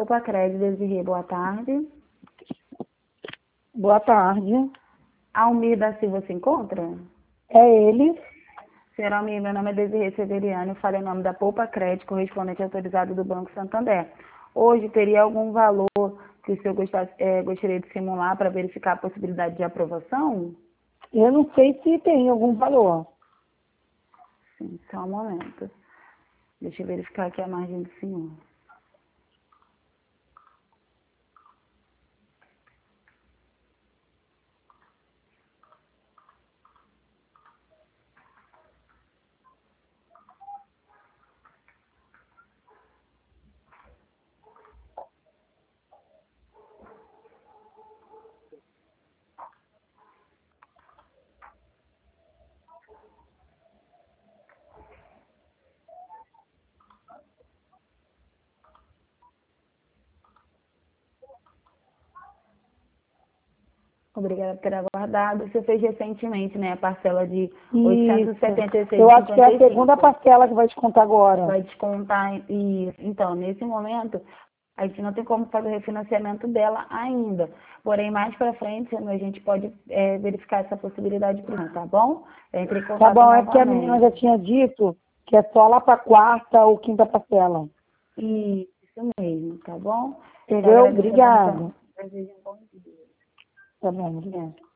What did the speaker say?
Poupa Crédito, Desirê, boa tarde. Boa tarde. Almir da Silva se encontra? É ele? Senhor Almir, meu nome é Desirê Severiano, eu falo em nome da Poupa Crédito, correspondente autorizado do Banco Santander. Hoje teria algum valor que o senhor gostaria de simular para verificar a possibilidade de aprovação? Eu não sei se tem algum valor. Sim, só um momento. Deixa eu verificar aqui a margem do senhor. Obrigada por ter aguardado. Você fez recentemente, né, a parcela de Isso. 876,55. Eu acho que é a segunda parcela que vai descontar agora. Vai descontar isso. Então, nesse momento, a gente não tem como fazer o refinanciamento dela ainda. Porém, mais para frente, a gente pode verificar essa possibilidade, tá bom? Entre em Tá contato bom, é porque a menina já novamente. tinha dito que é só lá para quarta ou quinta parcela. Isso mesmo, tá bom? Eu Entendeu? agradeço a atenção. Obrigada. Desejo um bom dia. Tá bom, obrigada.